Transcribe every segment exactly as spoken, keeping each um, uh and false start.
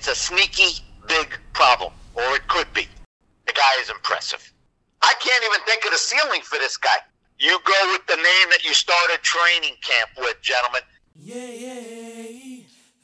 it's a sneaky, big problem, or it could be. The guy is impressive. I can't even think of the ceiling for this guy. You go with the name that you started training camp with, gentlemen. Yeah, yeah,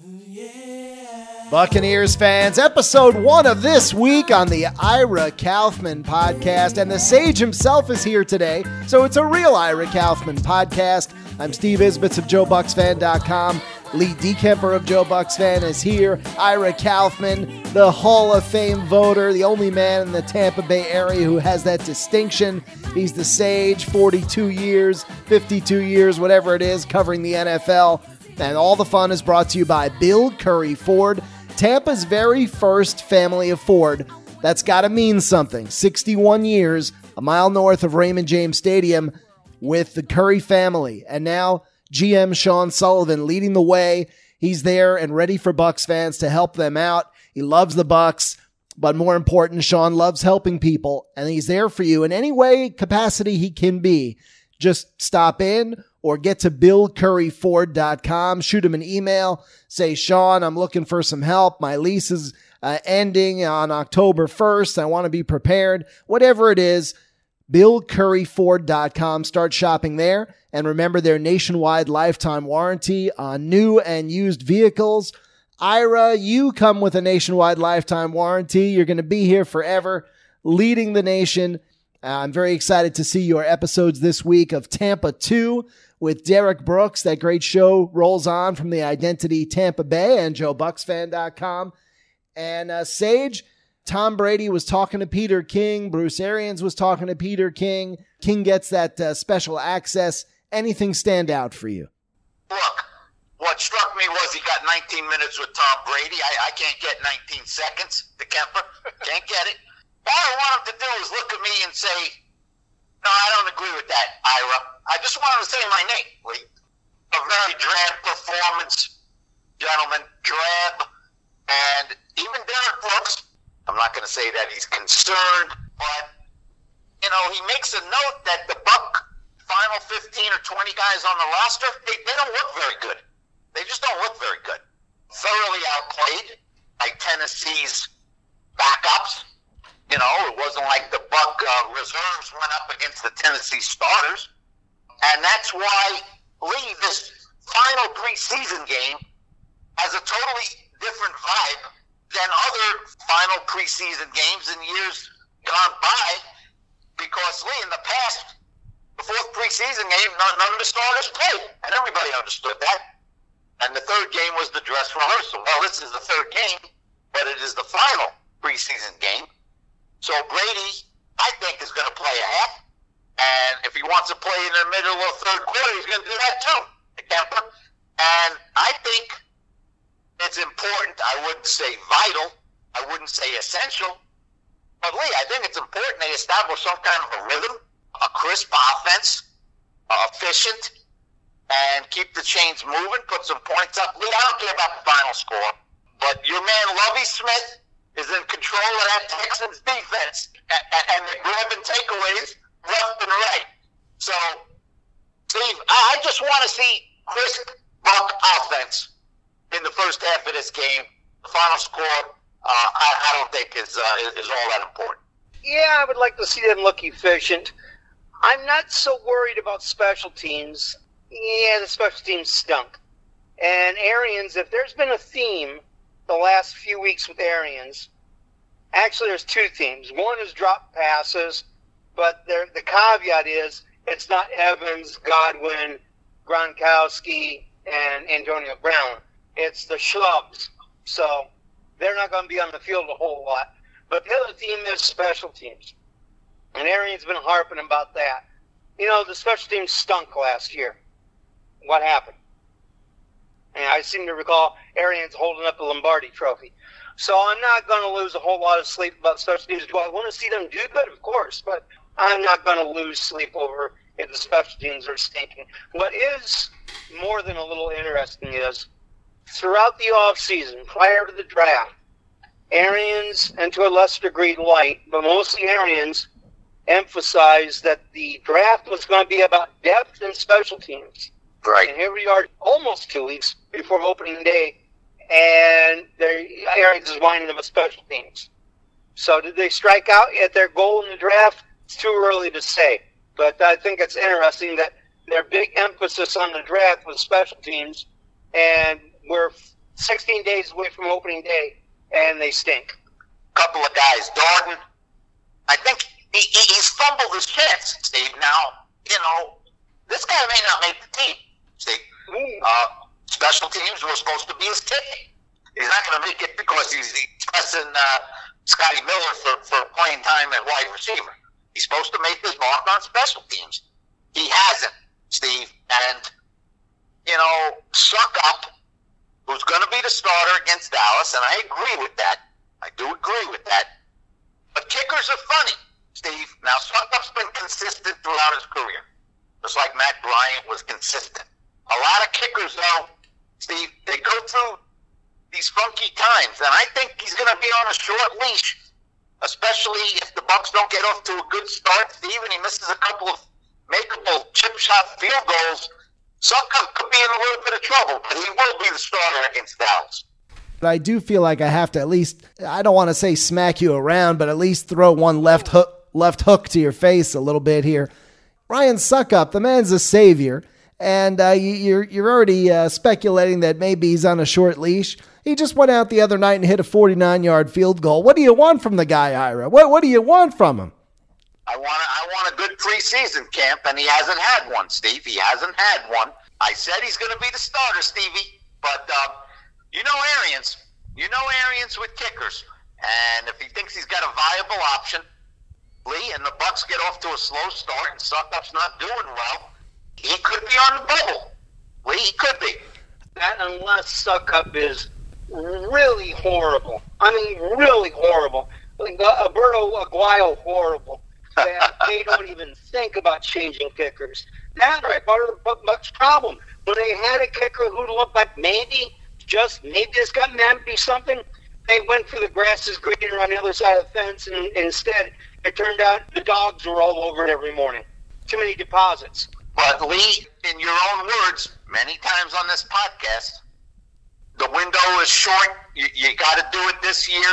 yeah. Buccaneers fans, episode one of this week on the Ira Kaufman podcast, and the Sage himself is here today, so it's a real Ira Kaufman podcast. I'm Steve Isbitz of Joe Bucks Fan dot com. Lee DeKemper of Joe Bucks Fan is here. Ira Kaufman, the Hall of Fame voter, the only man in the Tampa Bay area who has that distinction. He's the Sage, forty-two years, fifty-two years, whatever it is, covering the N F L. And all the fun is brought to you by Bill Curry Ford, Tampa's very first family of Ford. That's got to mean something. sixty-one years, a mile north of Raymond James Stadium with the Curry family. And now G M Sean Sullivan leading the way. He's there and ready for Bucks fans to help them out. He loves the Bucks, but more important, Sean loves helping people, and he's there for you in any way, capacity he can be. Just stop in or get to bill curry ford dot com. Shoot him an email. Say, Sean, I'm looking for some help. My lease is uh, ending on October first. I want to be prepared. Whatever it is, bill curry ford dot com. Start shopping there. And remember their nationwide lifetime warranty on new and used vehicles. Ira, you come with a nationwide lifetime warranty. You're going to be here forever, leading the nation. Uh, I'm very excited to see your episodes this week of Tampa two with Derek Brooks. That great show rolls on from the Identity Tampa Bay and Joe Bucks Fan dot com. And uh, Sage, Tom Brady was talking to Peter King. Bruce Arians was talking to Peter King. King gets that uh, special access. Anything stand out for you? Look, what struck me was he got nineteen minutes with Tom Brady. I, I can't get nineteen seconds to Kemper. Can't get it. All I want him to do is look at me and say, no, I don't agree with that, Ira. I just want him to say my name, Lee. A very drab performance, gentlemen. Drab. And even Derek Brooks, I'm not going to say that he's concerned, but, you know, he makes a note that the Buck final fifteen or twenty guys on the roster, they, they don't look very good. They just don't look very good. Thoroughly outplayed by Tennessee's backups. You know, it wasn't like the Buck uh, reserves went up against the Tennessee starters. And that's why, Lee, this final preseason game has a totally different vibe than other final preseason games in years gone by. Because, Lee, in the past, the fourth preseason game, none, none of the starters played, and everybody understood that. And the third game was the dress rehearsal. Well, this is the third game, but it is the final preseason game. So Brady, I think, is going to play a half, and if he wants to play in the middle of the third quarter, he's going to do that too, Kemper. And I think it's important. I wouldn't say vital. I wouldn't say essential. But, Lee, I think it's important they establish some kind of a rhythm, a crisp offense, uh, efficient, and keep the chains moving, put some points up. Lee, I don't care about the final score, but your man Lovie Smith is in control of that Texans defense, and, and they're grabbing takeaways left and right. So, Steve, I just want to see crisp Buck offense in the first half of this game. The final score, uh, I, I don't think is, uh, is, is all that important. Yeah, I would like to see them look efficient. I'm not so worried about special teams. Yeah, the special teams stunk. And Arians, if there's been a theme the last few weeks with Arians, actually there's two themes. One is drop passes, but there, the caveat is it's not Evans, Godwin, Gronkowski, and Antonio Brown. It's the schlubs. So they're not going to be on the field a whole lot. But the other theme is special teams. And Arians been harping about that. You know, the special teams stunk last year. What happened? And I seem to recall Arians holding up the Lombardi trophy. So I'm not going to lose a whole lot of sleep about special teams. Do I want to see them do good? Of course. But I'm not going to lose sleep over if the special teams are stinking. What is more than a little interesting is throughout the offseason, prior to the draft, Arians, and to a lesser degree Light, but mostly Arians, emphasized that the draft was going to be about depth and special teams. Right. And here we are almost two weeks before opening day, and there, Arians is whining about special teams. So did they strike out at their goal in the draft? It's too early to say. But I think it's interesting that their big emphasis on the draft was special teams, and we're sixteen days away from opening day, and they stink. Couple of guys, Darden. I think he, he, he's fumbled his chance, Steve. Now, you know, this guy may not make the team, Steve. Uh, special teams were supposed to be his ticket. He's not going to make it because he's, he's pressing uh, Scotty Miller for, for playing time at wide receiver. He's supposed to make his mark on special teams. He hasn't, Steve. And, you know, Suck Up, who's going to be the starter against Dallas, and I agree with that. I do agree with that. But kickers are funny, Steve. Now, Suck Up's been consistent throughout his career, just like Matt Bryant was consistent. A lot of kickers, though, Steve, they go through these funky times, and I think he's going to be on a short leash, especially if the Bucs don't get off to a good start, Steve, and he misses a couple of makeable chip shot field goals. Suck Up could be in a little bit of trouble, but he will be the starter against Dallas. But I do feel like I have to at least, I don't want to say smack you around, but at least throw one left hook, left hook to your face a little bit here. Ryan Succop, the man's a savior, and uh, you, you're you're already uh, speculating that maybe he's on a short leash. He just went out the other night and hit a forty-nine-yard field goal. What do you want from the guy, Ira? What What do you want from him? I want a, I want a good preseason camp, and he hasn't had one, Steve. He hasn't had one. I said he's going to be the starter, Stevie, but uh, you know Arians. You know Arians with kickers, and if he thinks he's got a viable option, Lee, and the Bucs get off to a slow start, and Suckup's not doing well, he could be on the bubble. Lee, he could be. That unless Suckup is really horrible. I mean, really horrible. Like uh, Alberto Aguayo horrible. That they don't even think about changing kickers. That's part of the Bucs' problem. When they had a kicker who looked like maybe, just maybe this guy might be something, they went for the grass is greener on the other side of the fence, and, and instead it turned out the dogs were all over it every morning. Too many deposits. But Lee, in your own words, many times on this podcast, the window is short. You, you got to do it this year,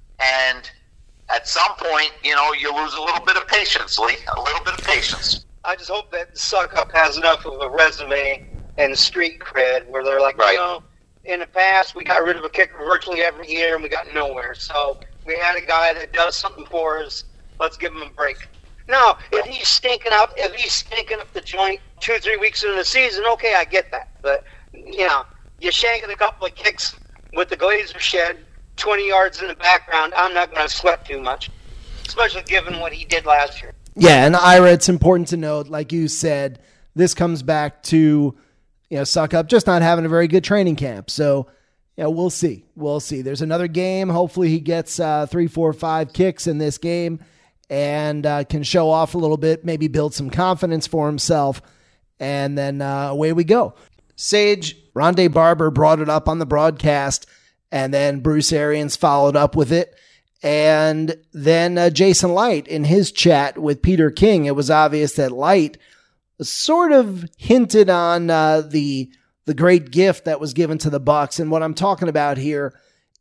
and at some point, you know, you lose a little bit of patience, Lee. A little bit of patience. I just hope that Suckup has enough of a resume and street cred where they're like, right. you know, in the past we got rid of a kicker virtually every year and we got nowhere. So we had a guy that does something for us. Let's give him a break. Now, if he's stinking out, if he's stinking up the joint two, three weeks into the season, okay, I get that. But, you know, you're shanking a couple of kicks with the Glazer shed, twenty yards in the background, I'm not going to sweat too much, especially given what he did last year. Yeah, and Ira, it's important to note, like you said, this comes back to, you know, Suckup just not having a very good training camp. So, yeah, we'll see. We'll see. There's another game. Hopefully he gets uh, three, four, five kicks in this game and uh, can show off a little bit, maybe build some confidence for himself, and then uh, away we go. Sage, Rondé Barber brought it up on the broadcast, and then Bruce Arians followed up with it. And then uh, Jason Light in his chat with Peter King, it was obvious that Light sort of hinted on uh, the the great gift that was given to the Bucs. And what I'm talking about here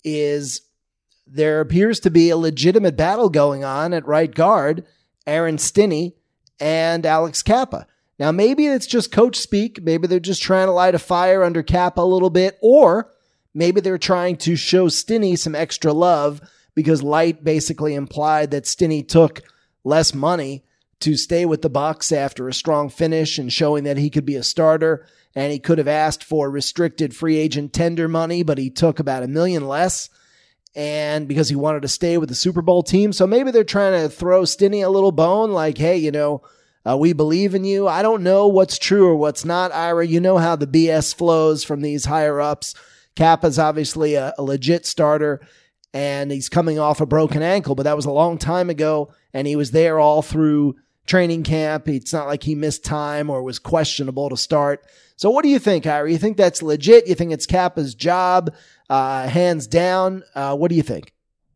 is there appears to be a legitimate battle going on at right guard, Aaron Stinney and Alex Kappa. Now, maybe it's just coach speak. Maybe they're just trying to light a fire under Kappa a little bit, or maybe they're trying to show Stinney some extra love because Light basically implied that Stinney took less money to stay with the Bucs after a strong finish and showing that he could be a starter, and he could have asked for restricted free agent tender money, but he took about a million less, and because he wanted to stay with the Super Bowl team. So maybe they're trying to throw Stinney a little bone, like, hey, you know, uh, we believe in you. I don't know what's true or what's not, Ira. You know how the B S flows from these higher ups. Kappa's obviously a, a legit starter, and he's coming off a broken ankle, but that was a long time ago, and he was there all through training camp. It's not like he missed time or was questionable to start. So what do you think, Ira? You think that's legit? You think it's Kappa's job, uh, hands down? Uh, what do you think?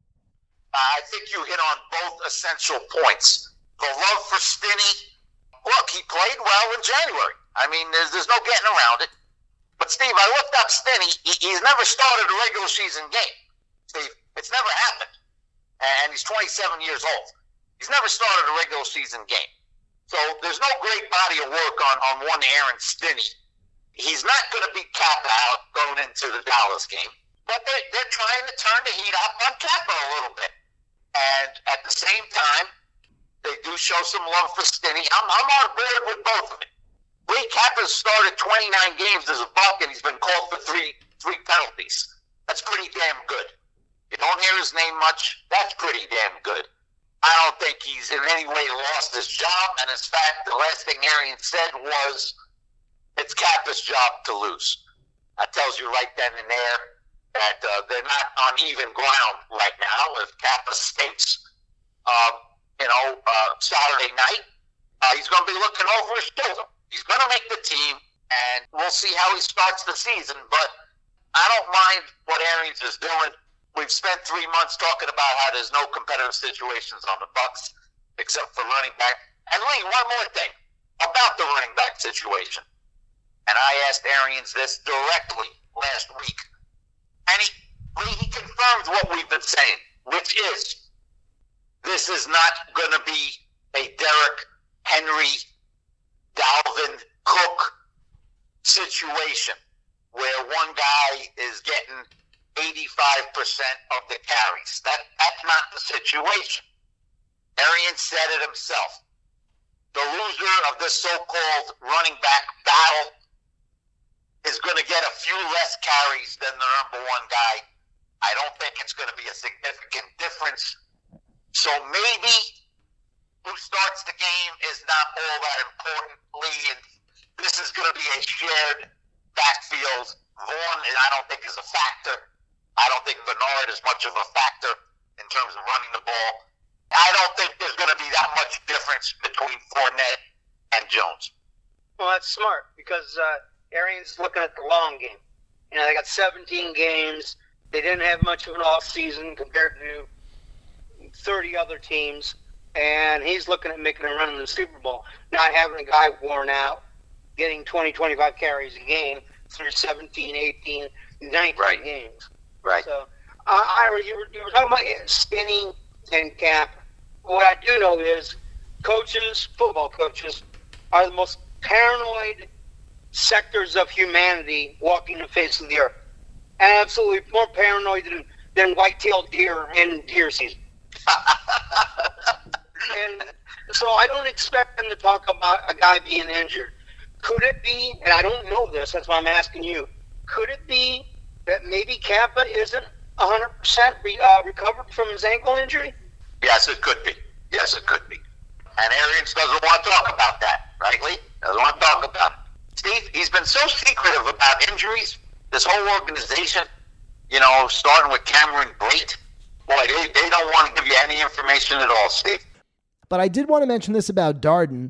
I think you hit on both essential points. The love for Stinney. Look, he played well in January. I mean, there's, there's no getting around it. But, Steve, I looked up Stinney. He, he's never started a regular season game. Steve. It's never happened. And he's twenty-seven years old. He's never started a regular season game. So there's no great body of work on, on one Aaron Stinney. He's not going to beat Kappa out going into the Dallas game. But they're, they're trying to turn the heat up on Kappa a little bit. And at the same time, they do show some love for Stinney. I'm, I'm on board with both of it. Lee Kappa's started twenty-nine games as a Buck, and he's been called for three three penalties. That's pretty damn good. You don't hear his name much. That's pretty damn good. I don't think he's in any way lost his job. And in fact, the last thing Arian said was, it's Kappa's job to lose. That tells you right then and there that uh, they're not on even ground right now. If Kappa stinks, um, you know, uh, Saturday night, uh, he's going to be looking over his shoulder. He's going to make the team, and we'll see how he starts the season. But I don't mind what Arians is doing. We've spent three months talking about how there's no competitive situations on the Bucks except for running back. And Lee, one more thing about the running back situation. And I asked Arians this directly last week. And he, Lee, he confirmed what we've been saying, which is this is not going to be a Derrick Henry, Dalvin Cook situation where one guy is getting eighty-five percent of the carries. That That's not the situation. Arian said it himself. The loser of this so-called running back battle is going to get a few less carries than the number one guy. I don't think it's going to be a significant difference. So maybe who starts the game is not all that important, Lee. And this is going to be a shared backfield. Vaughn, I don't think, is a factor. I don't think Bernard is much of a factor in terms of running the ball. I don't think there's going to be that much difference between Fournette and Jones. Well, that's smart because uh, Arians looking at the long game. You know, they got seventeen games. They didn't have much of an off season compared to thirty other teams. And he's looking at making a run in the Super Bowl, not having a guy worn out, getting twenty, twenty-five carries a game through seventeen, eighteen, nineteen right. games. Right. So, uh, Ira, you were, you were talking about Stinney and Cap. What I do know is coaches, football coaches, are the most paranoid sectors of humanity walking the face of the earth. Absolutely more paranoid than, than white-tailed deer in deer season. And so I don't expect them to talk about a guy being injured. Could it be, and I don't know this, that's why I'm asking you, could it be that maybe Kappa isn't one hundred percent re, uh, recovered from his ankle injury? Yes, it could be. Yes, it could be. And Arians doesn't want to talk about that, right, Lee? Doesn't want to talk about it. Steve, he's been so secretive about injuries, this whole organization, you know, starting with Cameron Brate. Boy, they, they don't want to give you any information at all, Steve. But I did want to mention this about Darden.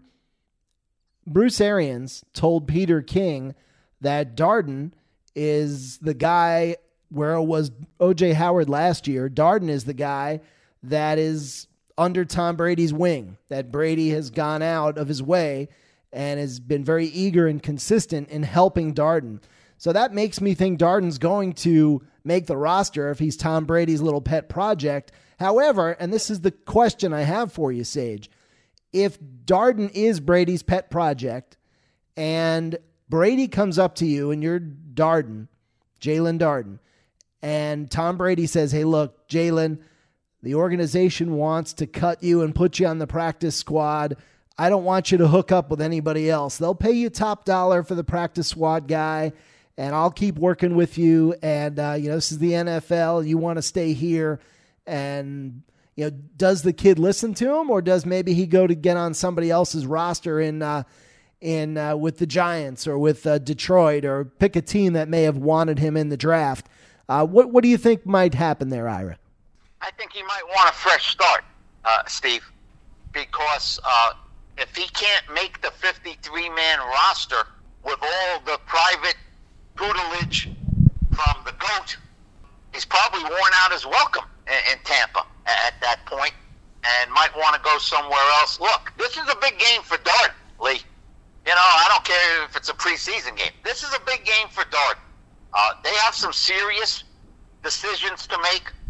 Bruce Arians told Peter King that Darden is the guy where it was O J Howard last year. Darden is the guy that is under Tom Brady's wing, that Brady has gone out of his way and has been very eager and consistent in helping Darden. So that makes me think Darden's going to make the roster if he's Tom Brady's little pet project. However, and this is the question I have for you, Sage, if Darden is Brady's pet project and Brady comes up to you and you're Darden, Jalen Darden, and Tom Brady says, hey, look, Jalen, the organization wants to cut you and put you on the practice squad. I don't want you to hook up with anybody else. They'll pay you top dollar for the practice squad guy, and I'll keep working with you. And, uh, you know, this is the N F L. You want to stay here. And, you know, does the kid listen to him, or does maybe he go to get on somebody else's roster in uh, in uh, with the Giants or with uh, Detroit, or pick a team that may have wanted him in the draft? Uh, what what do you think might happen there, Ira? I think he might want a fresh start, uh, Steve, because uh, if he can't make the fifty-three man roster with all the private tutelage from the GOAT, he's probably worn out his welcome in, in Tampa at that point and might want to go somewhere else. Look, this is a big game for Darden, Lee. You know, I don't care if it's a preseason game. This is a big game for Darden. Uh, they have some serious decisions to make.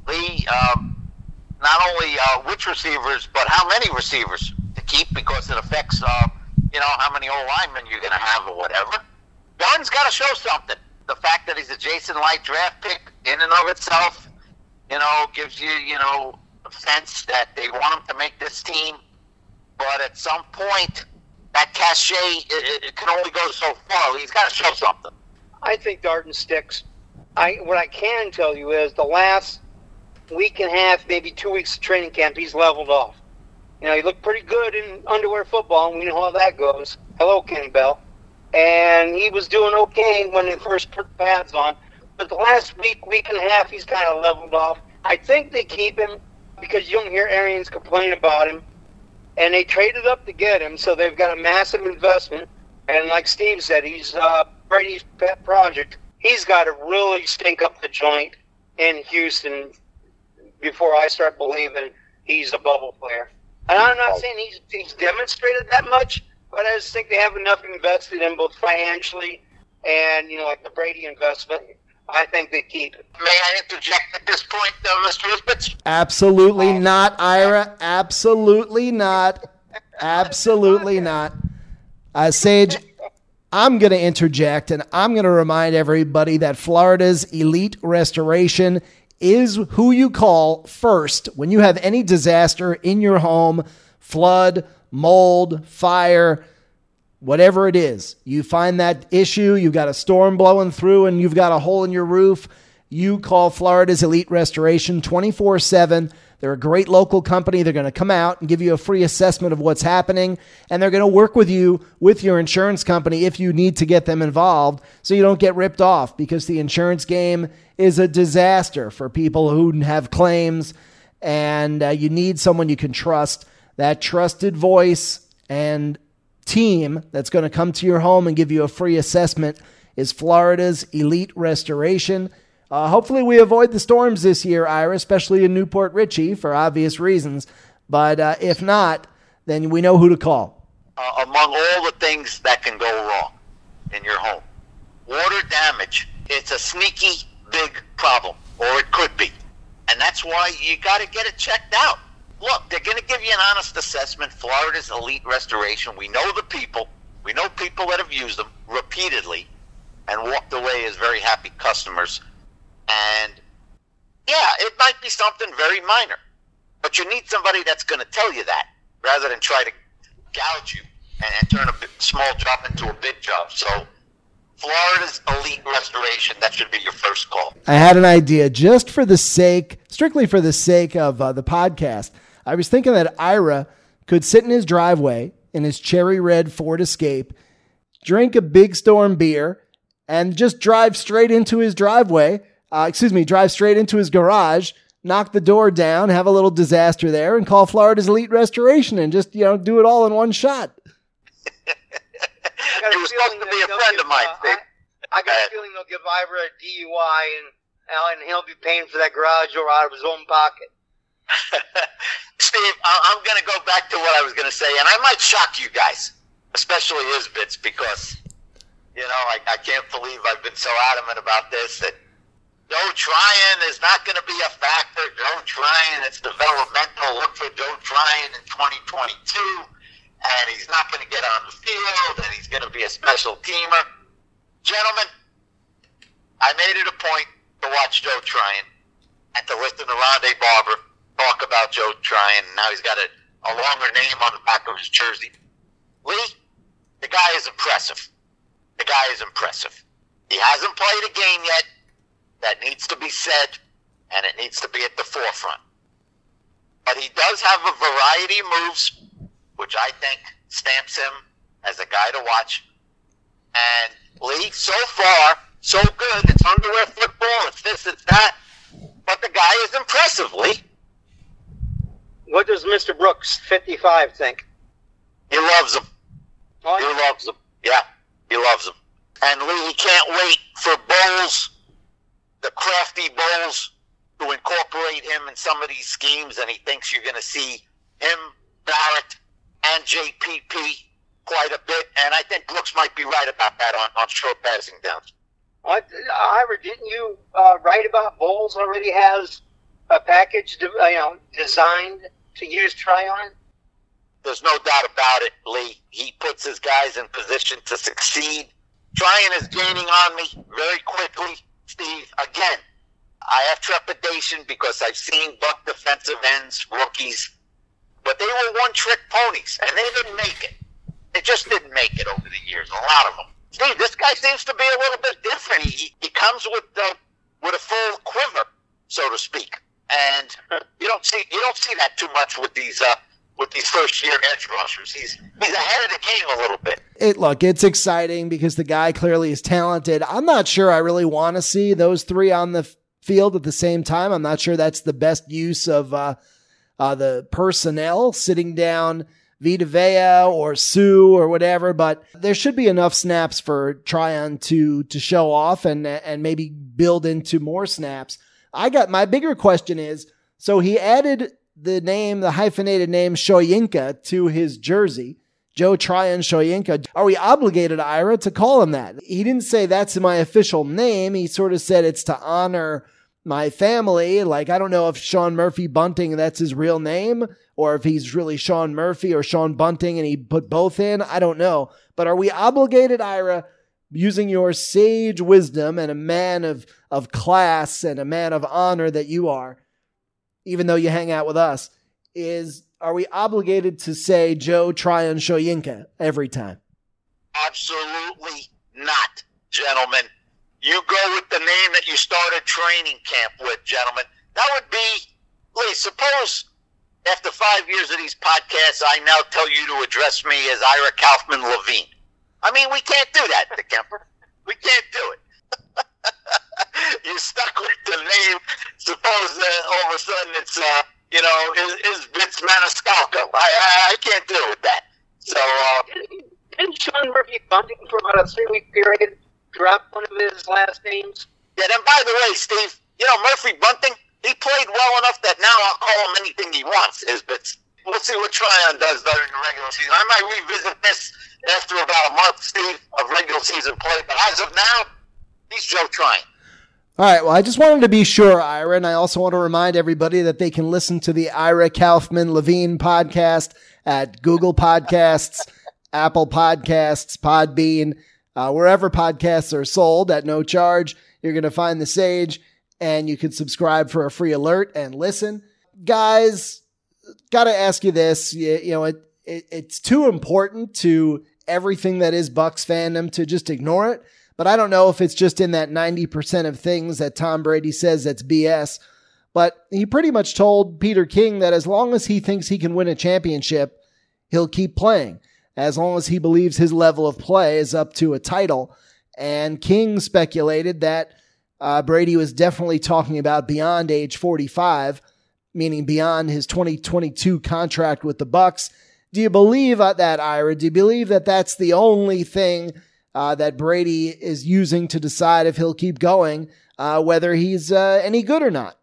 Lee, um, not only uh, which receivers, but how many receivers to keep, because it affects, uh, you know, how many old linemen you're going to have or whatever. Darden's got to show something. The fact that he's a Jason Light draft pick in and of itself, you know, gives you, you know, a sense that they want him to make this team. But at some point, that cachet, it, it can only go so far. He's got to show something. I think Darden sticks. I What I can tell you is the last week and a half, maybe two weeks of training camp, he's leveled off. You know, he looked pretty good in underwear football, and we know how that goes. Hello, Kenny Bell. And he was doing okay when they first put the pads on. But the last week, week and a half, he's kind of leveled off. I think they keep him because you don't hear Arians complain about him. And they traded up to get him, so they've got a massive investment. And like Steve said, he's uh, Brady's pet project. He's got to really stink up the joint in Houston before I start believing he's a bubble player. And I'm not saying he's, he's demonstrated that much, but I just think they have enough invested in both financially and, you know, like the Brady investment. I think they keep it. May I interject at this point, though, Mister Isbitz? Absolutely oh. not, Ira. Absolutely not. Absolutely not. Uh, Sage, I'm going to interject, and I'm going to remind everybody that Florida's Elite Restoration is who you call first when you have any disaster in your home, flood, mold, fire, whatever it is. You find that issue, you've got a storm blowing through and you've got a hole in your roof, you call Florida's Elite Restoration twenty-four seven. They're a great local company. They're going to come out and give you a free assessment of what's happening, and they're going to work with you with your insurance company if you need to get them involved so you don't get ripped off, because the insurance game is a disaster for people who have claims, and uh, you need someone you can trust. That trusted voice and team that's going to come to your home and give you a free assessment is Florida's Elite Restoration. Uh, hopefully we avoid the storms this year, Ira, especially in Newport Richey for obvious reasons. But uh, if not, then we know who to call. Uh, among all the things that can go wrong in your home, water damage, it's a sneaky big problem, or it could be. And that's why you got to get it checked out. Look, they're going to give you an honest assessment. Florida's Elite Restoration. We know the people. We know people that have used them repeatedly and walked away as very happy customers. And, yeah, it might be something very minor. But you need somebody that's going to tell you that rather than try to gouge you and, and turn a big, small job into a big job. So Florida's Elite Restoration, that should be your first call. I had an idea just for the sake, strictly for the sake of uh, the podcast. I was thinking that Ira could sit in his driveway in his cherry red Ford Escape, drink a Big Storm beer, and just drive straight into his driveway. Uh, excuse me, drive straight into his garage, knock the door down, have a little disaster there, and call Florida's Elite Restoration and just, you know, do it all in one shot. You were supposed to be a friend give, of mine, uh, Steve. I, I got a feeling they'll give Ira a D U I, and, and he'll be paying for that garage door out of his own pocket. Steve, I'm going to go back to what I was going to say, and I might shock you guys, especially Isbitz, because, you know, I, I can't believe I've been so adamant about this, that Joe Tryon is not going to be a factor. Joe Tryon, it's developmental. Look for Joe Tryon in twenty twenty-two, and he's not going to get on the field, and he's going to be a special teamer. Gentlemen, I made it a point to watch Joe Tryon and to listen to Rondé Barber talk about Joe Tryon. Now he's got a, a longer name on the back of his jersey. Lee, the guy is impressive. The guy is impressive. He hasn't played a game yet. That needs to be said, and it needs to be at the forefront. But he does have a variety of moves, which I think stamps him as a guy to watch. And Lee, so far, so good. It's underwear football, it's this, it's that. But the guy is impressive, Lee. What does Mister Brooks, fifty-five, think? He loves him. Oh, he loves him. Yeah, he loves him. And Lee, he can't wait for Bowles, the crafty Bowles, to incorporate him in some of these schemes, and he thinks you're going to see him, Barrett, and J P P quite a bit, and I think Brooks might be right about that on, on short passing downs. What, Ira, didn't you uh, write about Bowles already has a package, you know, designed to use Tryon? There's no doubt about it, Lee. He puts his guys in position to succeed. Tryon is gaining on me very quickly, Steve. Again, I have trepidation because I've seen Buck defensive ends, rookies, but they were one-trick ponies, and they didn't make it. They just didn't make it over the years, a lot of them. Steve, this guy seems to be a little bit different. He, he comes with uh, with a full quiver, so to speak, and you don't see you don't see that too much with these uh, with these first-year edge rushers. He's he's ahead of the game a little bit. It look, it's exciting because the guy clearly is talented. I'm not sure I really want to see those three on the f- field at the same time. I'm not sure that's the best use of uh, uh, the personnel sitting down Vita Vea or Sue or whatever, but there should be enough snaps for Tryon to to show off and and maybe build into more snaps. I got my bigger question is, so he added the name, the hyphenated name Shoyinka to his jersey, Joe Tryon Shoyinka. Are we obligated, Ira, to call him that? He didn't say that's my official name. He sort of said it's to honor my family. Like, I don't know if Sean Murphy Bunting, that's his real name, or if he's really Sean Murphy or Sean Bunting and he put both in. I don't know. But are we obligated, Ira, using your sage wisdom and a man of, of class and a man of honor that you are, even though you hang out with us, is are we obligated to say Joe Tryon Shoyinka every time? Absolutely not, gentlemen. You go with the name that you started training camp with, gentlemen. That would be, Lee, suppose after five years of these podcasts, I now tell you to address me as Ira Kaufman Levine. I mean, we can't do that, Dick Kemper. We can't do it. You're stuck with the name. Suppose uh, all of a sudden it's, uh, you know, is, is Vince Maniscalco. I, I I can't deal with that. So, uh, didn't Sean Murphy Bunting for about a three-week period drop one of his last names? Yeah, and by the way, Steve, you know, Murphy Bunting, he played well enough that now I'll call him anything he wants, Isbits. We'll see what Tryon does during the regular season. I might revisit this after about a month, Steve, of regular season play. But as of now, he's Joe Tryon. All right, well, I just wanted to be sure, Ira, and I also want to remind everybody that they can listen to the Ira Kaufman Levine podcast at Google Podcasts, Apple Podcasts, Podbean, uh, wherever podcasts are sold at no charge. You're going to find The Sage, and you can subscribe for a free alert and listen. Guys, got to ask you this. You, you know, it, it it's too important to everything that is Bucs fandom to just ignore it. But I don't know if it's just in that ninety percent of things that Tom Brady says that's B S. But he pretty much told Peter King that as long as he thinks he can win a championship, he'll keep playing. As long as he believes his level of play is up to a title. And King speculated that uh, Brady was definitely talking about beyond age forty-five, meaning beyond his twenty twenty-two contract with the Bucs. Do you believe that, Ira? Do you believe that that's the only thing Uh, that Brady is using to decide if he'll keep going, uh, whether he's uh, any good or not?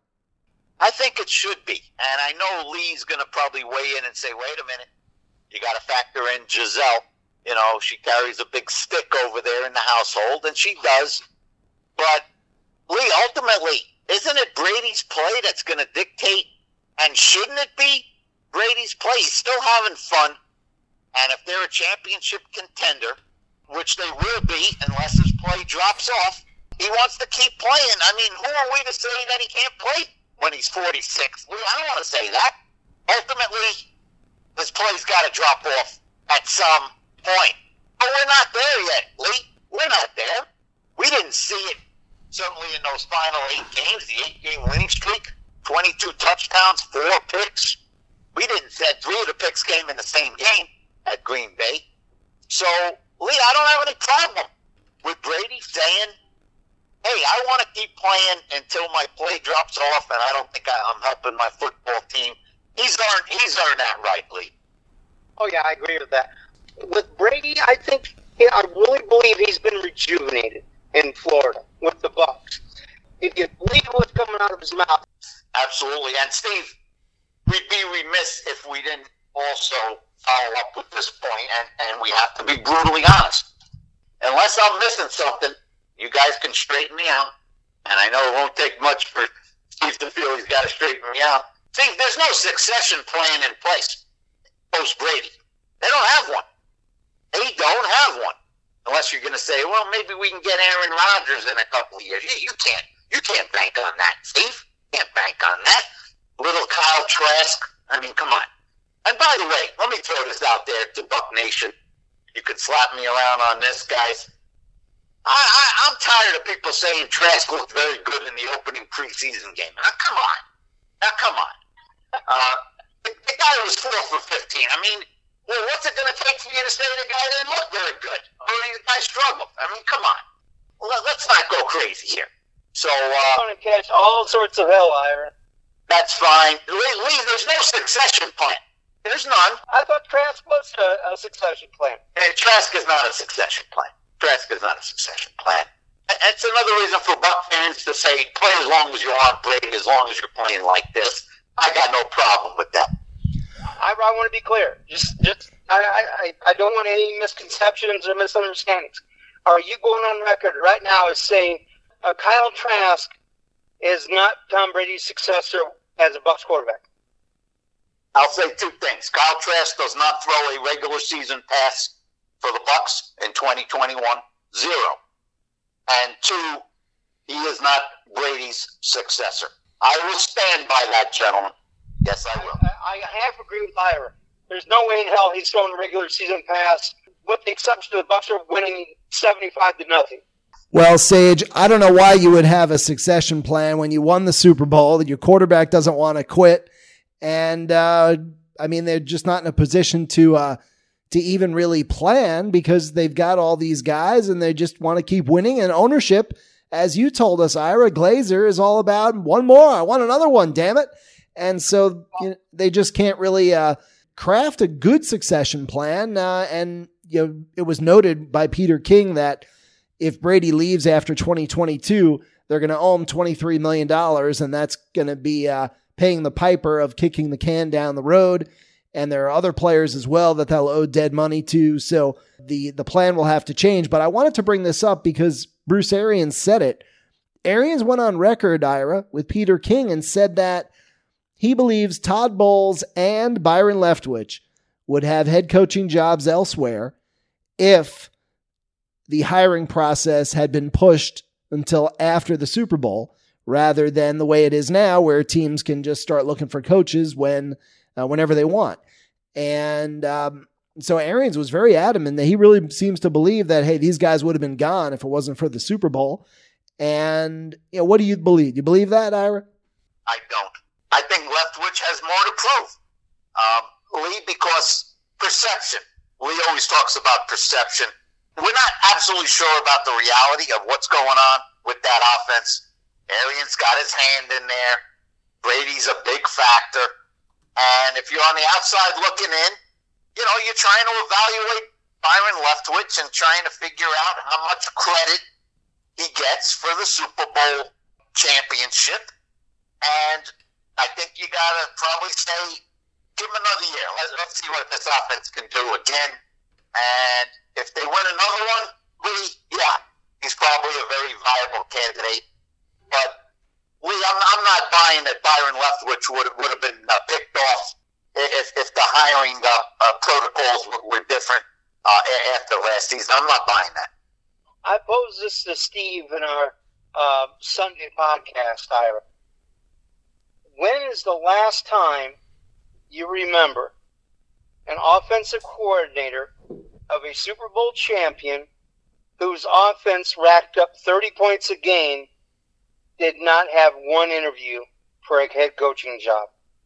I think it should be. And I know Lee's going to probably weigh in and say, wait a minute, you got to factor in Giselle. You know, she carries a big stick over there in the household, and she does. But, Lee, ultimately, isn't it Brady's play that's going to dictate? And shouldn't it be Brady's play? He's still having fun. And if they're a championship contender, which they will be unless his play drops off, he wants to keep playing. I mean, who are we to say that he can't play when he's forty-six? Lee, I don't want to say that. Ultimately, his play's got to drop off at some point. But we're not there yet, Lee. We're not there. We didn't see it, certainly in those final eight games, the eight-game winning streak, twenty-two touchdowns, four picks. We didn't say three of the picks came in the same game at Green Bay. So, Lee, I don't have any problem with Brady saying, hey, I want to keep playing until my play drops off and I don't think I, I'm helping my football team. He's earned, he's earned that right, Lee. Oh, yeah, I agree with that. With Brady, I think, yeah, I really believe he's been rejuvenated in Florida with the Bucs. If you believe what's coming out of his mouth. Absolutely. And, Steve, we'd be remiss if we didn't also follow up with this point, and, and we have to be brutally honest. Unless I'm missing something, you guys can straighten me out. And I know it won't take much for Steve DeFeeley's got to straighten me out. See, there's no succession plan in place post Brady. They don't have one. They don't have one. Unless you're going to say, well, maybe we can get Aaron Rodgers in a couple of years. You, you can't. You can't bank on that, Steve. You can't bank on that. Little Kyle Trask. I mean, come on. And by the way, let me throw this out there to Buck Nation. You could slap me around on this, guys. I, I, I'm tired of people saying Trask looked very good in the opening preseason game. Now, come on. Now, come on. Uh, the, the guy was four for fifteen. I mean, well, what's it going to take for you to say the guy didn't look very good? Or the guy struggled? I mean, come on. Well, let's not go crazy here. So, uh... I'm going to catch all sorts of hell, Ira. That's fine. Lee, Lee, there's no succession plan. There's none. I thought Trask was a, a succession plan. And Trask is not a succession plan. Trask is not a succession plan. It's another reason for Buck fans to say, play as long as you want, Brady, as long as you're playing like this. I got no problem with that. I, I want to be clear. Just, just, I, I, I don't want any misconceptions or misunderstandings. Are you going on record right now as saying uh, Kyle Trask is not Tom Brady's successor as a Bucs quarterback? I'll say two things. Kyle Trask does not throw a regular season pass for the Bucs in twenty twenty-one. Zero. And two, he is not Brady's successor. I will stand by that, gentlemen. Yes, I will. I, I half agree with Ira. There's no way in hell he's throwing a regular season pass, with the exception of the Bucs are winning seventy-five to nothing. Well, Sage, I don't know why you would have a succession plan when you won the Super Bowl, that your quarterback doesn't want to quit. And, uh, I mean, they're just not in a position to uh, to even really plan because they've got all these guys and they just want to keep winning. And ownership, as you told us, Ira Glazer, is all about one more. I want another one, damn it. And so you know, they just can't really uh, craft a good succession plan. Uh, and you know, it was noted by Peter King that if Brady leaves after twenty twenty-two, they're going to owe him twenty-three million dollars, and that's going to be uh, paying the piper of kicking the can down the road. And there are other players as well that they'll owe dead money to. So the, the plan will have to change. But I wanted to bring this up because Bruce Arians said it. Arians went on record, Ira, with Peter King and said that he believes Todd Bowles and Byron Leftwich would have head coaching jobs elsewhere if the hiring process had been pushed until after the Super Bowl, rather than the way it is now, where teams can just start looking for coaches when, uh, whenever they want. And um, so Arians was very adamant that he really seems to believe that, hey, these guys would have been gone if it wasn't for the Super Bowl. And you know, what do you believe? Do you believe that, Ira? I don't. I think Leftwich has more to prove. Um, Lee, because perception. Lee always talks about perception. We're not absolutely sure about the reality of what's going on with that offense. Arians got his hand in there. Brady's a big factor. And if you're on the outside looking in, you know, you're trying to evaluate Byron Leftwich and trying to figure out how much credit he gets for the Super Bowl championship. And I think you got to probably say, give him another year. Let's, let's see what this offense can do again. And if they win another one, Lee, yeah, he's probably a very viable candidate. But, Lee, I'm, I'm not buying that Byron Leftwich would, would have been uh, picked off if, if the hiring uh, uh, protocols were, were different uh, after last season. I'm not buying that. I posed this to Steve in our uh, Sunday podcast, Ira. When is the last time you remember an offensive coordinator of a Super Bowl champion whose offense racked up thirty points a game did not have one interview for a head coaching job?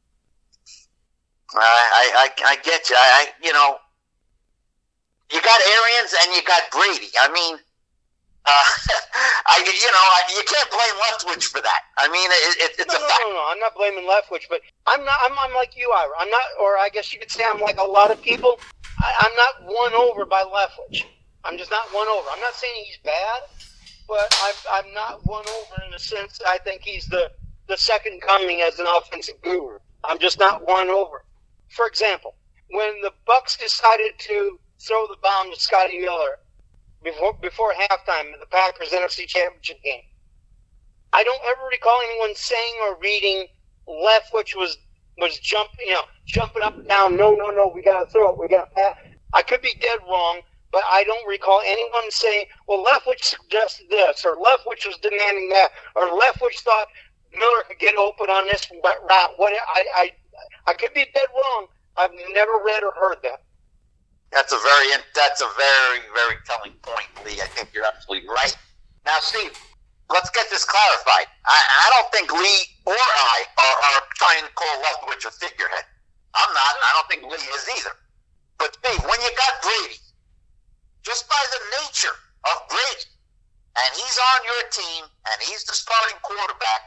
I I, I get you. I, I you know, you got Arians and you got Brady. I mean, uh, I you know I, you can't blame Leftwich for that. I mean, it, it, it's no, a no, fact. No, no, no. I'm not blaming Leftwich, but I'm not. I'm, I'm like you, Ira. I'm not, or I guess you could say I'm like a lot of people. I, I'm not won over by Leftwich. I'm just not won over. I'm not saying he's bad, but I'm, I'm not won over in the sense I think he's the, the second coming as an offensive guru. I'm just not won over. For example, when the Bucs decided to throw the bomb to Scotty Miller before before halftime in the Packers N F C Championship game, I don't ever recall anyone saying or reading Leftwich was was jumping, you know, jumping up and down. No, no, no, we got to throw it. We got to pass. I could be dead wrong, but I don't recall anyone saying, well, Leftwich suggested this, or Leftwich was demanding that, or Leftwich thought Miller could get open on this route. What I, I, I could be dead wrong. I've never read or heard that. That's a very, that's a very, very telling point, Lee. I think you're absolutely right. Now, Steve, let's get this clarified. I, I don't think Lee or I are, are trying to call Leftwich a figurehead. I'm not, and I don't think Lee is either. But, Steve, when you got Brady, just by the nature of Brady, and he's on your team, and he's the starting quarterback,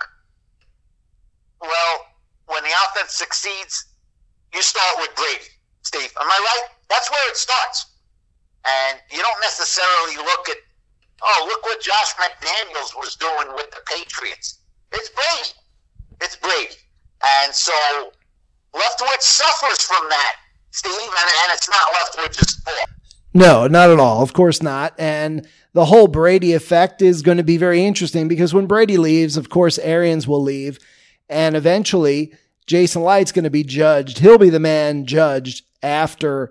well, when the offense succeeds, you start with Brady, Steve. Am I right? That's where it starts. And you don't necessarily look at, oh, look what Josh McDaniels was doing with the Patriots. It's Brady. It's Brady. And so Leftwich suffers from that, Steve, and, and it's not Leftwich's fault. No, not at all. Of course not. And the whole Brady effect is going to be very interesting because when Brady leaves, of course, Arians will leave. And eventually, Jason Light's going to be judged. He'll be the man judged after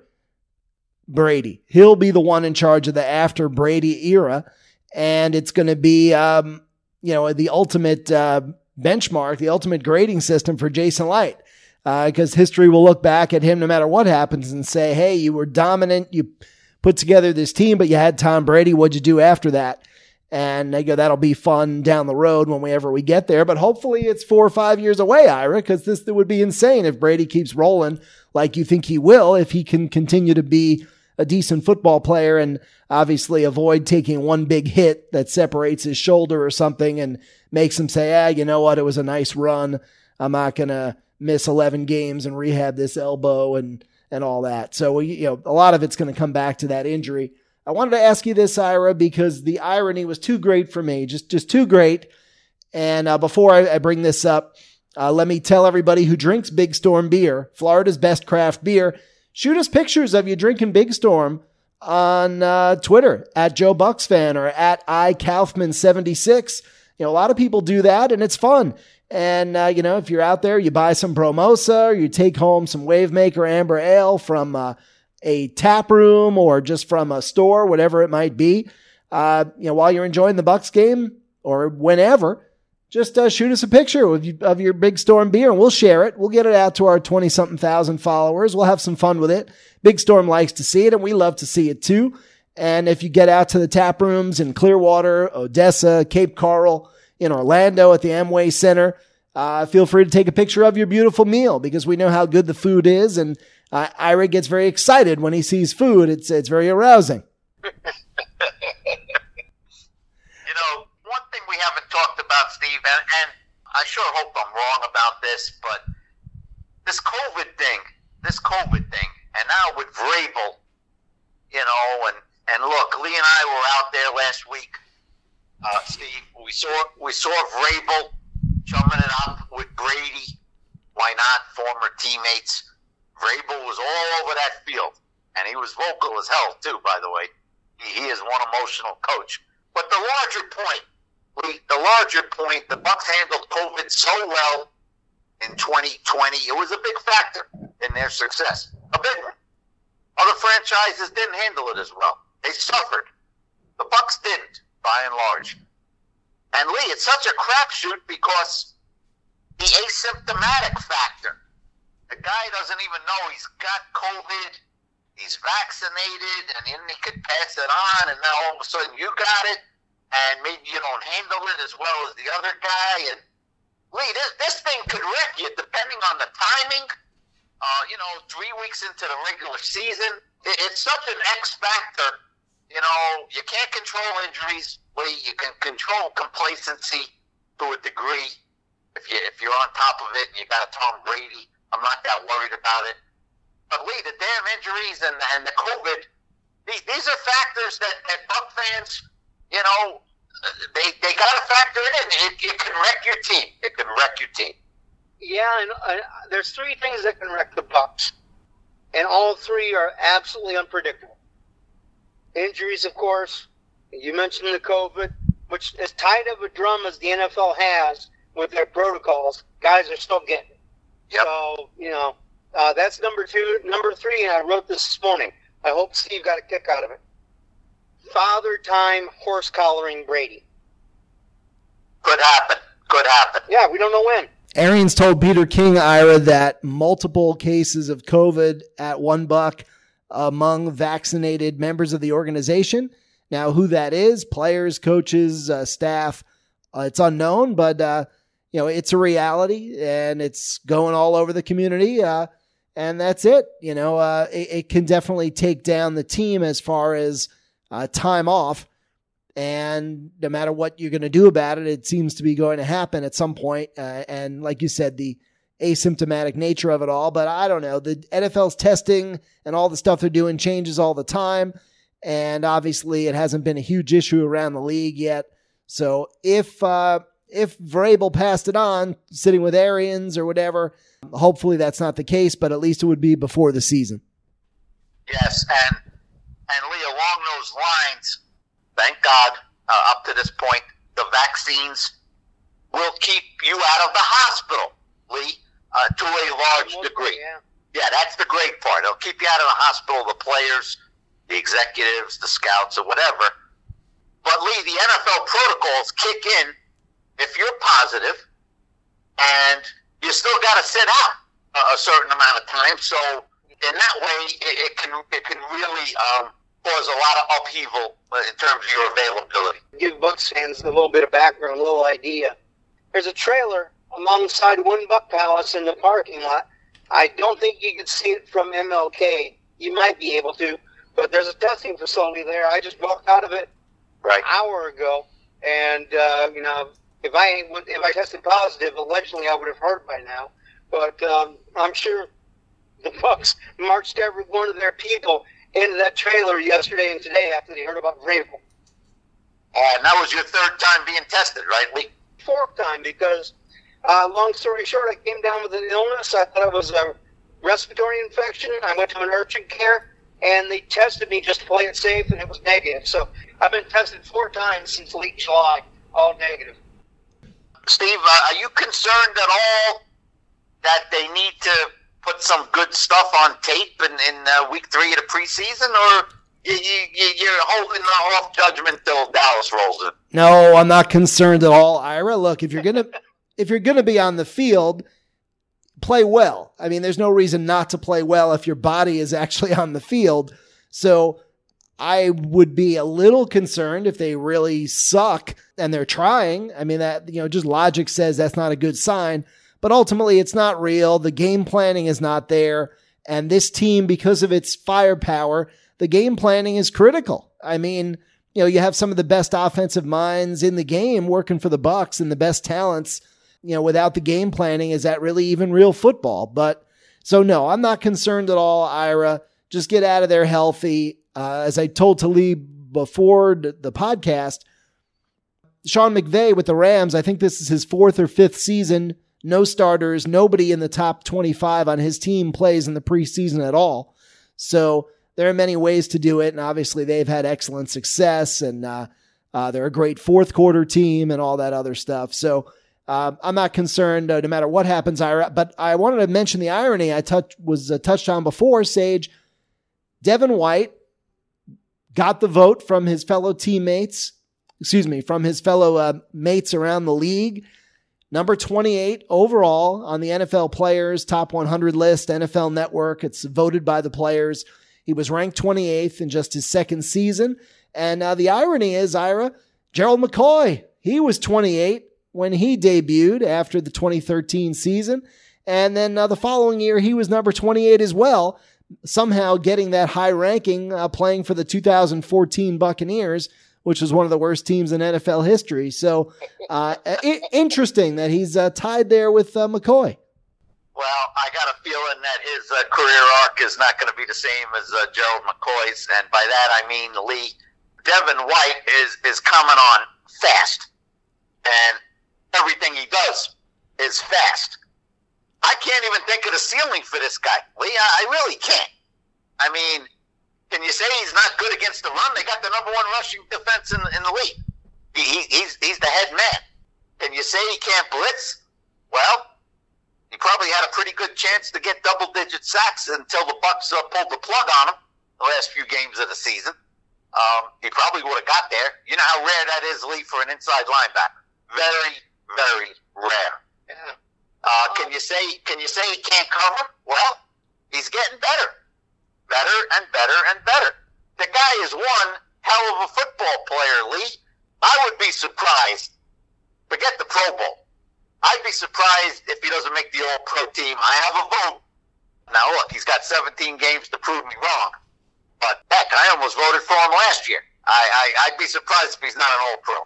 Brady. He'll be the one in charge of the after Brady era. And it's going to be, um, you know, the ultimate uh, benchmark, the ultimate grading system for Jason Light. Because uh, history will look back at him no matter what happens and say, hey, you were dominant. You put together this team, but you had Tom Brady. What'd you do after that? And they go, that'll be fun down the road whenever we get there. But hopefully it's four or five years away, Ira, because this would be insane if Brady keeps rolling like you think he will, if he can continue to be a decent football player and obviously avoid taking one big hit that separates his shoulder or something and makes him say, ah, you know what, it was a nice run. I'm not going to miss eleven games and rehab this elbow and, and all that. So, you know, a lot of it's going to come back to that injury. I wanted to ask you this, Ira, because the irony was too great for me, just, just too great. And uh, before I, I bring this up, uh, let me tell everybody who drinks Big Storm beer, Florida's best craft beer, shoot us pictures of you drinking Big Storm on uh, Twitter at Joe Bucks Fan or at I Kaufman seventy-six. You know, a lot of people do that and it's fun. And, uh, you know, if you're out there, you buy some Bromosa or you take home some Wavemaker Amber Ale from uh, a tap room or just from a store, whatever it might be, uh, you know, while you're enjoying the Bucks game or whenever, just uh, shoot us a picture of, you, of your Big Storm beer and we'll share it. We'll get it out to our twenty-something thousand followers. We'll have some fun with it. Big Storm likes to see it and we love to see it too. And if you get out to the tap rooms in Clearwater, Odessa, Cape Coral, in Orlando at the Amway Center, uh, feel free to take a picture of your beautiful meal because we know how good the food is. And uh, Ira gets very excited when he sees food. It's, it's very arousing. You know, one thing we haven't talked about, Steve, and, and I sure hope I'm wrong about this, but this COVID thing, this COVID thing, and now with Vrabel, you know, and, and look, Lee and I were out there last week. Uh, Steve, we saw we saw Vrabel chumming it up with Brady. Why not? Former teammates. Vrabel was all over that field, and he was vocal as hell too. By the way, he, he is one emotional coach. But the larger point, Lee, the larger point, the Bucs handled COVID so well in twenty twenty. It was a big factor in their success, a big one. Other franchises didn't handle it as well. They suffered. The Bucs didn't. By and large. And Lee, it's such a crapshoot because the asymptomatic factor. The guy doesn't even know he's got COVID, he's vaccinated, and then he could pass it on, and now all of a sudden you got it, and maybe you don't handle it as well as the other guy. And Lee, this, this thing could wreck you depending on the timing. Uh, you know, three weeks into the regular season, it, it's such an X factor. You know, you can't control injuries, Lee. You can control complacency to a degree. If you if you're on top of it and you got a Tom Brady, I'm not that worried about it. But Lee, the damn injuries and and the COVID, these these are factors that, that Buck fans, you know, they they got to factor it in. It, it can wreck your team. It can wreck your team. Yeah, and uh, there's three things that can wreck the Bucs, and all three are absolutely unpredictable. Injuries, of course. You mentioned the COVID. which as tight of a drum as the N F L has with their protocols, guys are still getting it. Yep. So, you know, uh, that's number two. Number three, and I wrote this this morning. I hope Steve got a kick out of it. Father time horse collaring Brady. Could happen. Could happen. Yeah, we don't know when. Arians told Peter King, Ira, that multiple cases of COVID at One Buck among vaccinated members of the organization. Now, who that is, players, coaches, uh, staff, uh, it's unknown, but, uh, you know, it's a reality and it's going all over the community. Uh, and that's it. You know, uh, it, it can definitely take down the team as far as uh, time off. And no matter what you're going to do about it, it seems to be going to happen at some point. Uh, and like you said, the asymptomatic nature of it all. But I don't know. The N F L's testing and all the stuff they're doing changes all the time. And obviously it hasn't been a huge issue around the league yet. So if uh, if Vrabel passed it on, sitting with Arians or whatever, hopefully that's not the case, but at least it would be before the season. Yes, and, and Lee, along those lines, thank God, uh, up to this point, the vaccines will keep you out of the hospital, Lee, uh, to a large degree. Yeah. yeah, that's the great part. It'll keep you out of the hospital, the players, the executives, the scouts, or whatever. But, Lee, the N F L protocols kick in if you're positive, and you still got to sit out a, a certain amount of time. So, in that way, it, it can it can really um, cause a lot of upheaval in terms of your availability. Give Bucks fans a little bit of background, a little idea. There's a trailer alongside One Buck Palace in the parking lot. I don't think you can see it from M L K. You might be able to, but there's a testing facility there. I just walked out of it right. an hour ago, and uh, you know, if I if I tested positive, allegedly I would have heard by now. But um, I'm sure the Bucks marched every one of their people into that trailer yesterday and today after they heard about Vrabel. And that was your third time being tested, right, Lee? Fourth time, because uh, long story short, I came down with an illness. I thought it was a respiratory infection. I went to an urgent care, and they tested me just to play it safe, and it was negative. So I've been tested four times since late July, all negative. Steve, uh, are you concerned at all that they need to put some good stuff on tape in, in uh, week three of the preseason, or you, you, you're holding off judgment till Dallas rolls in? No, I'm not concerned at all, Ira. Look, if you're gonna if you're gonna be on the field, play well. I mean, there's no reason not to play well if your body is actually on the field. So I would be a little concerned if they really suck and they're trying. I mean, that, you know, just logic says that's not a good sign. But ultimately, it's not real. The game planning is not there. And this team, because of its firepower, the game planning is critical. I mean, you know, you have some of the best offensive minds in the game working for the Bucs and the best talents. You know, without the game planning, is that really even real football? But so, no, I'm not concerned at all, Ira. Just get out of there healthy. Uh, as I told Talib before the podcast, Sean McVay with the Rams, I think this is his fourth or fifth season. No starters. Nobody in the top twenty-five on his team plays in the preseason at all. So there are many ways to do it. And obviously they've had excellent success, and uh, uh, they're a great fourth quarter team and all that other stuff. So uh, I'm not concerned uh, no matter what happens, Ira. But I wanted to mention the irony I touch, was uh, touched on before, Sage. Devin White got the vote from his fellow teammates, excuse me, from his fellow uh, mates around the league. Number twenty-eight overall on the N F L Players Top one hundred list, N F L Network. It's voted by the players. He was ranked twenty-eighth in just his second season. And uh, the irony is, Ira, Gerald McCoy, he was twenty-eight when he debuted after the twenty thirteen season. And then uh, the following year, he was number twenty-eight as well, somehow getting that high ranking, uh, playing for the two thousand fourteen Buccaneers, which was one of the worst teams in N F L history. So uh, I- interesting that he's uh, tied there with uh, McCoy. Well, I got a feeling that his uh, career arc is not going to be the same as uh, Gerald McCoy's, and by that I mean, Lee, Devin White is, is coming on fast, and everything he does is fast. I can't even think of the ceiling for this guy, Lee. I, I really can't. I mean, can you say he's not good against the run? They got the number one rushing defense in, in the league. He, he's he's the head man. Can you say he can't blitz? Well, he probably had a pretty good chance to get double-digit sacks until the Bucs uh, pulled the plug on him the last few games of the season. Um, he probably would have got there. You know how rare that is, Lee, for an inside linebacker. Very, very rare. Yeah. Uh, can you say can you say he can't cover? Well, he's getting better, better and better and better. The guy is one hell of a football player, Lee. I would be surprised. Forget the Pro Bowl. I'd be surprised if he doesn't make the All-Pro team. I have a vote. Now, look, he's got seventeen games to prove me wrong. But, heck, I almost voted for him last year. I, I, I'd be surprised if he's not an All-Pro.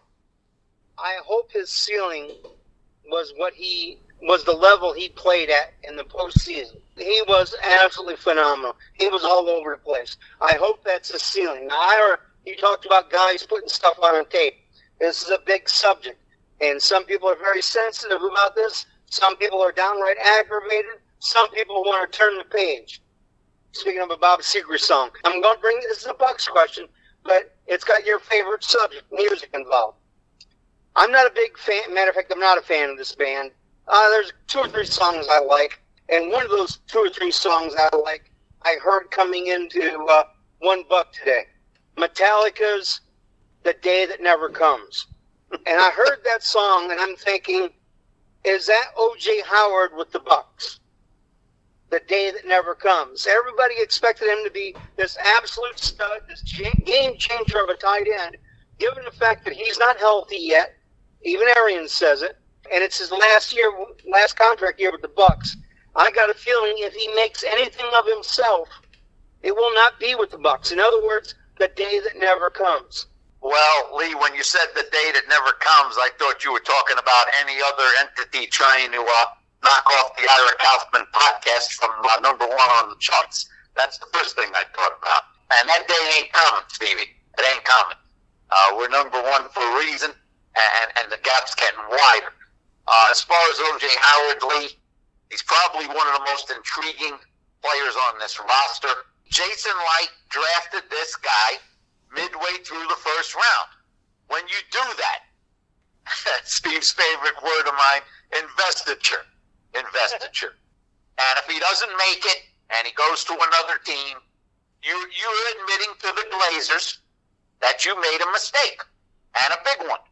I hope his ceiling was what he was the level he played at in the postseason. He was absolutely phenomenal. He was all over the place. I hope that's his ceiling. Now, Ira, you talked about guys putting stuff on tape. This is a big subject, and some people are very sensitive about this. Some people are downright aggravated. Some people want to turn the page. Speaking of a Bob Seger song, I'm going to bring this is a Bucs question, but it's got your favorite subject, music, involved. I'm not a big fan. Matter of fact, I'm not a fan of this band. Uh, there's two or three songs I like, and one of those two or three songs I like, I heard coming into uh, One Buck today. Metallica's The Day That Never Comes. And I heard that song, and I'm thinking, is that O J Howard with the Bucs? The Day That Never Comes. Everybody expected him to be this absolute stud, this game changer of a tight end, given the fact that he's not healthy yet. Even Arians says it. And it's his last year, last contract year with the Bucs. I got a feeling if he makes anything of himself, it will not be with the Bucs. In other words, the day that never comes. Well, Lee, when you said the day that never comes, I thought you were talking about any other entity trying to uh, knock off the Ira Kaufman podcast from uh, number one on the charts. That's the first thing I thought about. And that day ain't coming, Stevie. It ain't coming. Uh, we're number one for a reason, and, and the gap's getting wider. Uh, as far as O J Howard, Lee, he's probably one of the most intriguing players on this roster. Jason Light drafted this guy midway through the first round. When you do that, Steve's favorite word of mine, investiture. Investiture. And if he doesn't make it and he goes to another team, you, you're admitting to the Glazers that you made a mistake, and a big one.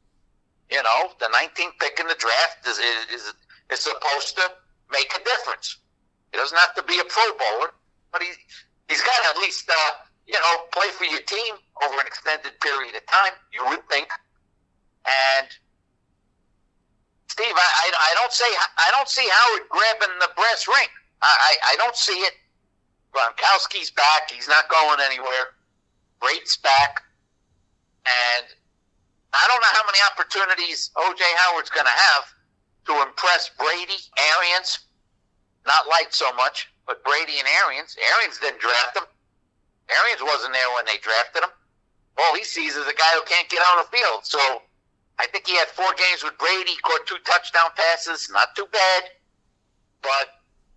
You know, the nineteenth pick in the draft is, is, is supposed to make a difference. He doesn't have to be a Pro Bowler, but he, he's got to at least, uh, you know, play for your team over an extended period of time, you would think. And Steve, I, I, I don't say I don't see Howard grabbing the brass ring. I, I, I don't see it. Gronkowski's back. He's not going anywhere. Brate's back. And I don't know how many opportunities O J Howard's going to have to impress Brady, Arians, not Light so much, but Brady and Arians. Arians didn't draft him. Arians wasn't there when they drafted him. All he sees is a guy who can't get on the field. So I think he had four games with Brady, caught two touchdown passes. Not too bad. But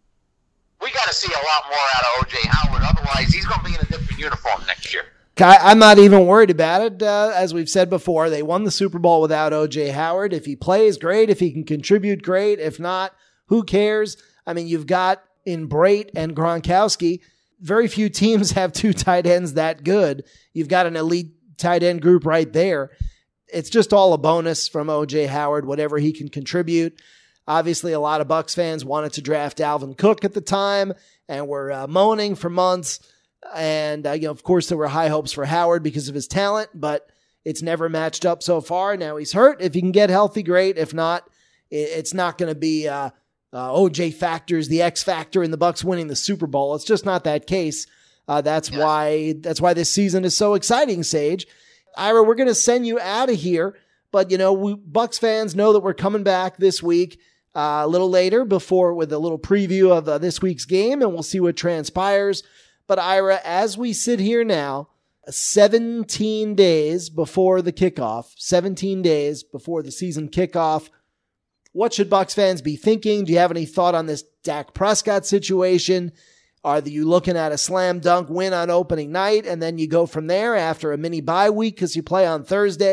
we got to see a lot more out of O J Howard. Otherwise, he's going to be in a different uniform next year. I'm not even worried about it. Uh, as we've said before, they won the Super Bowl without O J Howard. If he plays, great. If he can contribute, great. If not, who cares? I mean, you've got in Brate and Gronkowski, very few teams have two tight ends that good. You've got an elite tight end group right there. It's just all a bonus from O J Howard, whatever he can contribute. Obviously, a lot of Bucs fans wanted to draft Dalvin Cook at the time and were uh, moaning for months. And, uh, you know, of course, there were high hopes for Howard because of his talent, but it's never matched up so far. Now he's hurt. If he can get healthy, great. If not, it's not going to be uh, uh, O J factors, the X factor in the Bucs winning the Super Bowl. It's just not that case. Uh, that's yeah. why that's why this season is so exciting, Sage. Ira, we're going to send you out of here, but, you know, we Bucs fans know that we're coming back this week uh, a little later before with a little preview of uh, this week's game, and we'll see what transpires. But Ira, as we sit here now, seventeen days before the kickoff, seventeen days before the season kickoff, what should Bucs fans be thinking? Do you have any thought on this Dak Prescott situation? Are you looking at a slam dunk win on opening night and then you go from there after a mini bye week because you play on Thursday?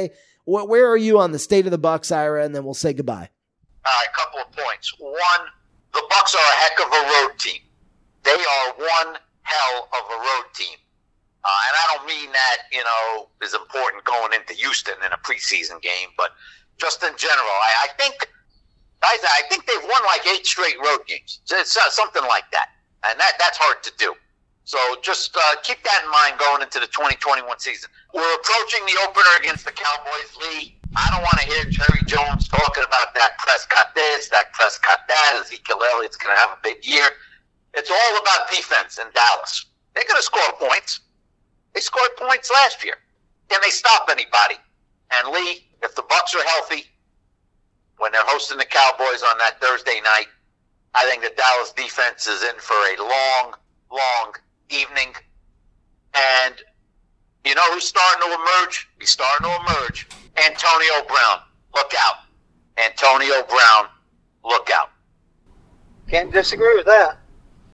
Wh- where are you on the state of the Bucs, Ira, and then we'll say goodbye. All right, a couple of points. One, the Bucs are a heck of a road team. They are one hell of a road team. Uh, and I don't mean that, you know, is important going into Houston in a preseason game, but just in general, I, I think guys, I think they've won like eight straight road games. It's uh, something like that. And that that's hard to do. So just uh, keep that in mind going into the twenty twenty-one season. We're approaching the opener against the Cowboys, Lee. I don't want to hear Jerry Jones talking about Dak Prescott this, Dak Prescott that, Ezekiel Elliott's going to have a big year. It's all about defense in Dallas. They're going to score points. They scored points last year. Can they stop anybody? And Lee, if the Bucs are healthy, when they're hosting the Cowboys on that Thursday night, I think the Dallas defense is in for a long, long evening. And you know who's starting to emerge? He's starting to emerge. Antonio Brown. Look out. Antonio Brown, look out. Can't disagree with that.